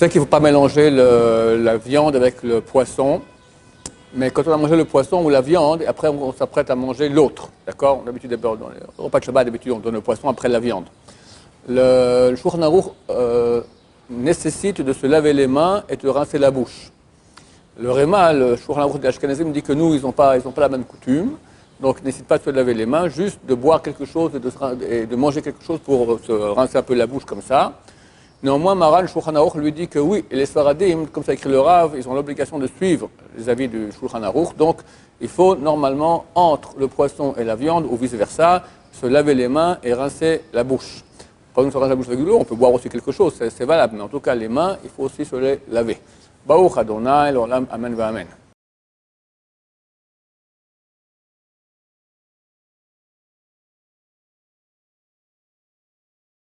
sait qu'il ne faut pas mélanger la viande avec le poisson. Mais quand on a mangé le poisson ou la viande, après on s'apprête à manger l'autre. D'accord? D'habitude, dans les repas de Shabbat, d'habitude, on donne le poisson après la viande. Le Shulchan Aruch nécessite de se laver les mains et de rincer la bouche. Le Réma, le Shulchan Aruch des Ashkenazim, dit que nous, ils n'ont pas la même coutume. Donc, ils n'hésitent pas de se laver les mains, juste de boire quelque chose et de manger quelque chose pour se rincer un peu la bouche comme ça. Néanmoins, Maran, le Shulchan Aruch lui dit que oui, les Sfaradim, comme ça écrit le Rav, ils ont l'obligation de suivre les avis du Shulchan Aruch. Donc, il faut normalement, entre le poisson et la viande, ou vice-versa, se laver les mains et rincer la bouche. Quand on se rince la bouche avec de l'eau, on peut boire aussi quelque chose, c'est valable. Mais en tout cas, les mains, il faut aussi se les laver. Baruch Adonai, l'Olam, Amen, Amen.